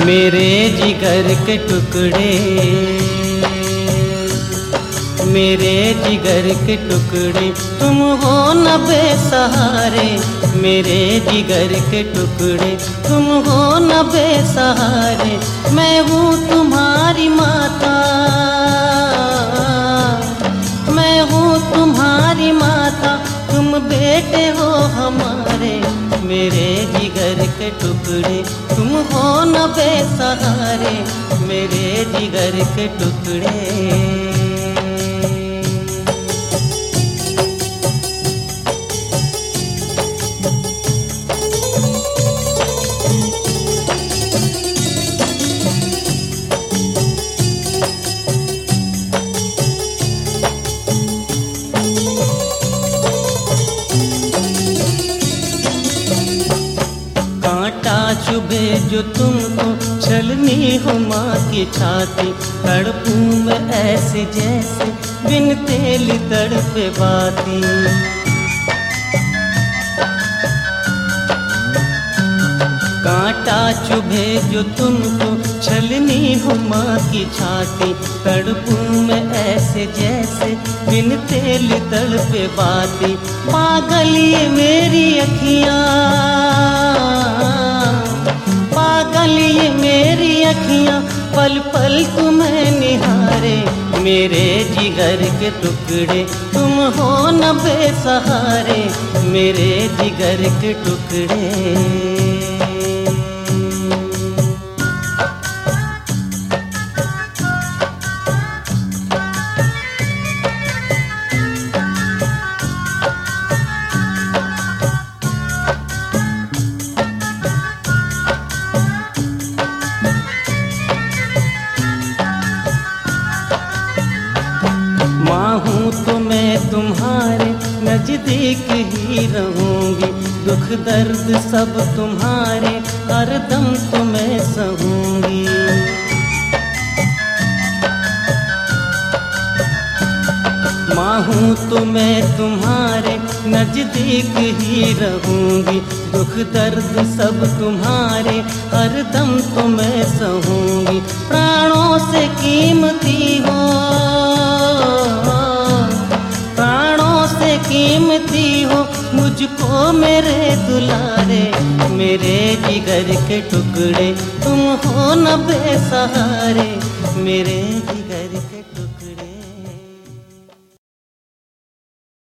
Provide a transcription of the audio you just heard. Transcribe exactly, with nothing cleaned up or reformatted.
मेरे जिगर के टुकड़े, मेरे जिगर के टुकड़े, तुम हो न बेसहारे। मेरे जिगर के टुकड़े, तुम हो न बेसहारे। मैं हूँ तुम्हारी माता, मैं हूँ तुम्हारी माता, तुम बेटे हो हमारे। मेरे जिगर के टुकड़े, तुम हो न बेसहारे। मेरे जिगर के टुकड़े। कांटा चुभे जो तुमको, छलनी हो माँ की छाती। तड़पूं मैं ऐसे जैसे बिन तेल तड़पे बाती। कांटा चुभे जो तुमको, छलनी हो माँ की छाती। तड़पूं मैं ऐसे जैसे बिन तेल तड़पे बाती। पागल ये मेरी अखियाँ, पागल ये मेरी अखियाँ, पल पल तुम्हें निहारे। मेरे जिगर के टुकड़े, तुम हो न बेसहारे। मेरे जिगर के टुकड़े। माँ हूँ तो मैं तुम्हारे नजदीक ही रहूँगी। दुख दर्द सब तुम्हारे, हरदम तो मैं सहूँगी। माँ हूँ तो मैं तुम्हारे नजदीक ही रहूँगी। दुख दर्द सब तुम्हारे, हरदम तो मैं सहूँगी। प्राणों से कीमती हो, प्राणों से कीमती हो मुझको मेरे दुलारे। मेरे जिगर के टुकड़े, तुम हो न बेसहारे। मेरे जिगर के टुकड़े।